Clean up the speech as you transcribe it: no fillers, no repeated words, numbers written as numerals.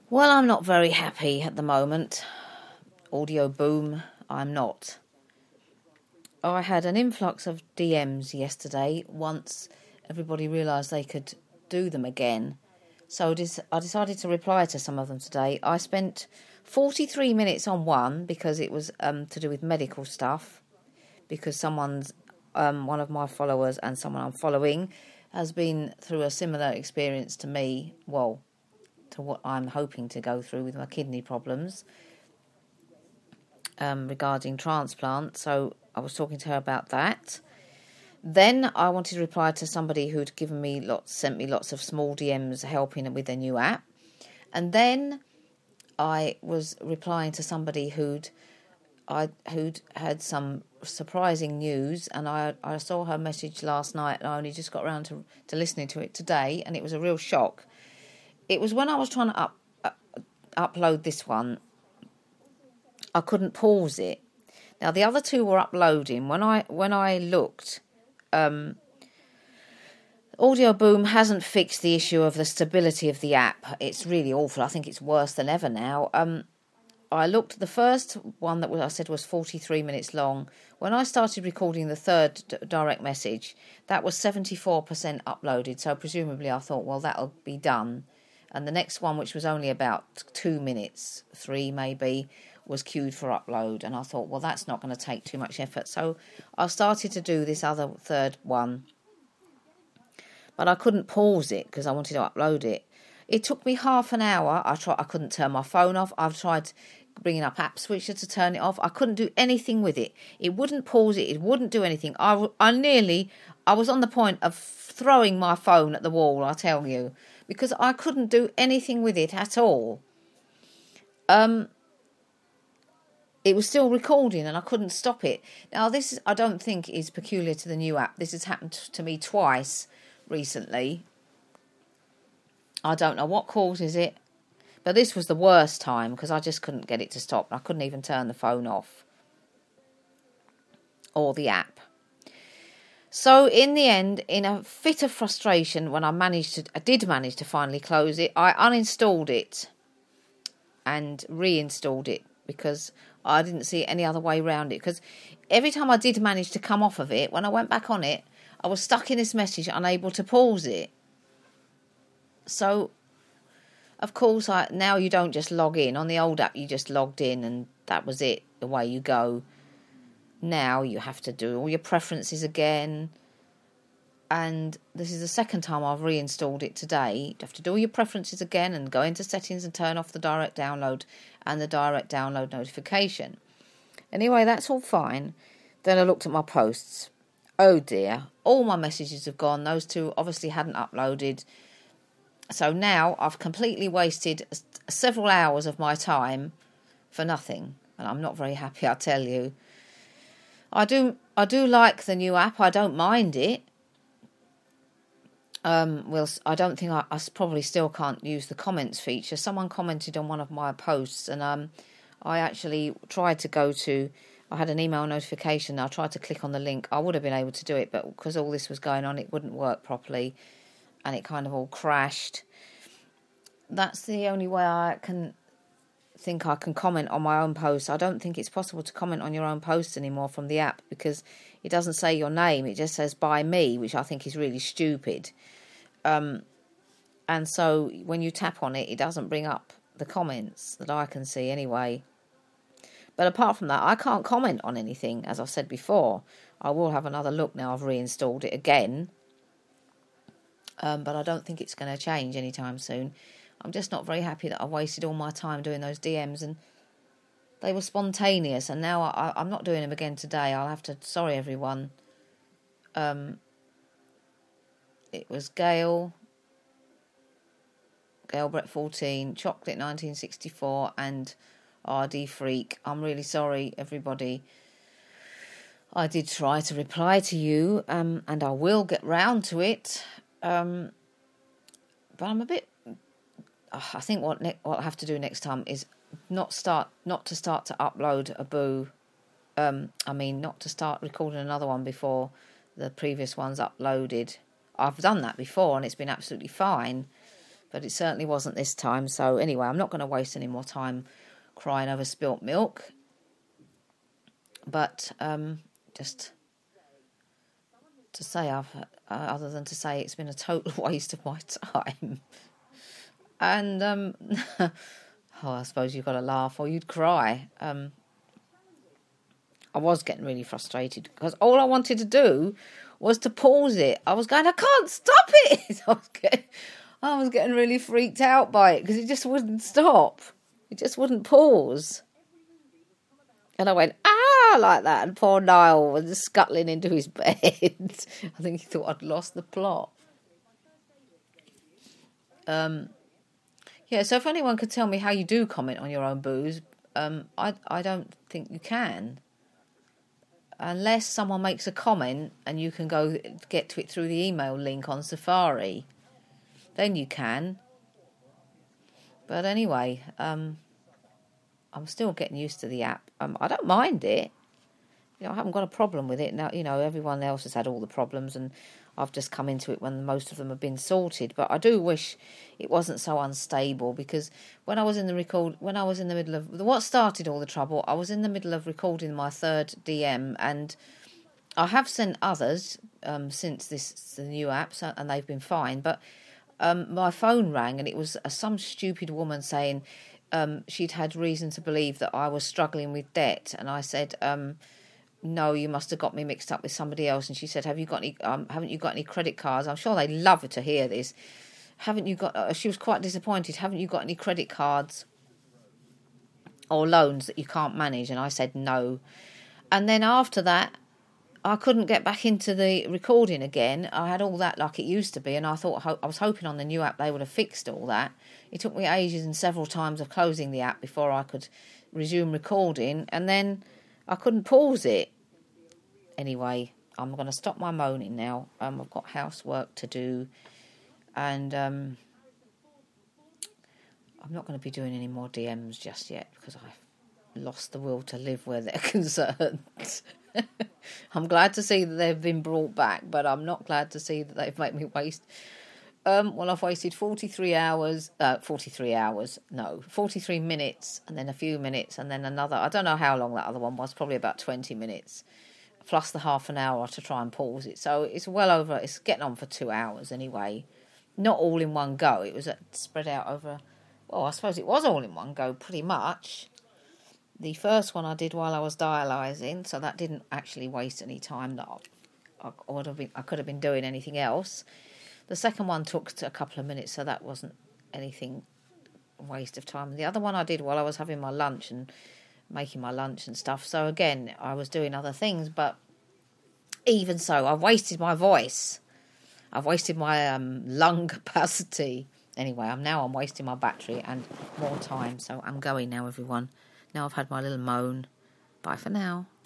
Well, I'm not very happy at the moment. Audio Boom, I'm not. I had an influx of DMs yesterday once everybody realised they could do them again. So I decided to reply to some of them today. I spent 43 minutes on one because it was to do with medical stuff, because one of my followers and someone I'm following has been through a similar experience to me, well, to what I'm hoping to go through with my kidney problems regarding transplant. So I was talking to her about that. Then I wanted to reply to somebody who'd sent me lots of small DMs helping with a new app. And then I was replying to somebody who'd had some surprising news, and I saw her message last night, and I only just got around to listening to it today, and it was a real shock. It was when I was trying to upload this one, I couldn't pause it. Now the other two were uploading. When I looked, Audio Boom hasn't fixed the issue of the stability of the app. It's really awful. I think it's worse than ever now. I looked, the first one that I said was 43 minutes long. When I started recording the third direct message, that was 74% uploaded. So presumably I thought, well, that'll be done. And the next one, which was only about 2 minutes, 3 maybe, was queued for upload. And I thought, well, that's not going to take too much effort. So I started to do this other third one. But I couldn't pause it because I wanted to upload it. It took me half an hour. I couldn't turn my phone off. I've tried bringing up App Switcher to turn it off. I couldn't do anything with it. It wouldn't pause it. It wouldn't do anything. I was on the point of throwing my phone at the wall, I tell you, because I couldn't do anything with it at all. It was still recording and I couldn't stop it. Now, I don't think is peculiar to the new app. This has happened to me twice recently. I don't know what causes it, but this was the worst time because I just couldn't get it to stop. I couldn't even turn the phone off or the app. So in the end, in a fit of frustration, when I did manage to finally close it, I uninstalled it and reinstalled it because I didn't see any other way around it. Because every time I did manage to come off of it, when I went back on it, I was stuck in this message, unable to pause it. So, of course, now you don't just log in. On the old app, you just logged in and that was it, away you go. Now you have to do all your preferences again. And this is the second time I've reinstalled it today. You have to do all your preferences again and go into settings and turn off the direct download and the direct download notification. Anyway, that's all fine. Then I looked at my posts. Oh dear, all my messages have gone. Those two obviously hadn't uploaded. So now I've completely wasted several hours of my time for nothing. And I'm not very happy, I tell you. I do like the new app. I don't mind it. I don't think I probably still can't use the comments feature. Someone commented on one of my posts, and I actually tried to go to. I had an email notification. I tried to click on the link. I would have been able to do it, but because all this was going on, it wouldn't work properly, and it kind of all crashed. That's the only way I can think I can comment on my own posts. I don't think it's possible to comment on your own posts anymore from the app because it doesn't say your name. It just says by me, which I think is really stupid. And so when you tap on it, it doesn't bring up the comments that I can see anyway. But apart from that, I can't comment on anything, as I've said before. I will have another look now I've reinstalled it again. But I don't think it's going to change anytime soon. I'm just not very happy that I wasted all my time doing those DMs, and they were spontaneous, and now I'm not doing them again today. I'll have to, sorry everyone. It was Gail Brett 14, Chocolate 1964, and RD Freak. I'm really sorry, everybody. I did try to reply to you, and I will get round to it. But I'm a bit. I think what I have to do next time is not to start to upload a boo. Not to start recording another one before the previous one's uploaded. I've done that before and it's been absolutely fine. But it certainly wasn't this time. So anyway, I'm not going to waste any more time crying over spilt milk. But just to say, other than to say it's been a total waste of my time. And I suppose you've got to laugh or you'd cry. I was getting really frustrated because all I wanted to do was to pause it. I was going, I can't stop it. I was getting really freaked out by it because it just wouldn't stop. It just wouldn't pause. And I went, like that. And poor Niall was scuttling into his bed. I think he thought I'd lost the plot. Yeah, so if anyone could tell me how you do comment on your own booze, I don't think you can. Unless someone makes a comment and you can go get to it through the email link on Safari, then you can. But anyway, I'm still getting used to the app. I don't mind it. I haven't got a problem with it. Now, everyone else has had all the problems and I've just come into it when most of them have been sorted. But I do wish it wasn't so unstable because when I was in the middle of what started all the trouble, I was in the middle of recording my third DM, and I have sent others since the new app, and they've been fine. But my phone rang, and it was some stupid woman saying she'd had reason to believe that I was struggling with debt, and I said, no, you must have got me mixed up with somebody else. And she said, haven't you got any credit cards? I'm sure they'd love to hear this. Haven't you got, she was quite disappointed. Haven't you got any credit cards or loans that you can't manage? And I said, no. And then after that, I couldn't get back into the recording again. I had all that like it used to be. And I was hoping on the new app they would have fixed all that. It took me ages and several times of closing the app before I could resume recording. And then I couldn't pause it. Anyway, I'm going to stop my moaning now. I've got housework to do. And I'm not going to be doing any more DMs just yet because I've lost the will to live where they're concerned. I'm glad to see that they've been brought back, but I'm not glad to see that they've made me waste... I've wasted 43 minutes, and then a few minutes, and then another. I don't know how long that other one was, probably about 20 minutes, plus the half an hour to try and pause it. So it's getting on for 2 hours anyway. Not all in one go. It was spread out over, I suppose it was all in one go pretty much. The first one I did while I was dialysing, so that didn't actually waste any time that I could have been doing anything else. The second one took a couple of minutes, so that wasn't anything waste of time. The other one I did while I was having my lunch and making my lunch and stuff. So again, I was doing other things, but even so, I've wasted my voice. I've wasted my lung capacity. Anyway, I'm wasting my battery and more time. So I'm going now, everyone. Now I've had my little moan. Bye for now.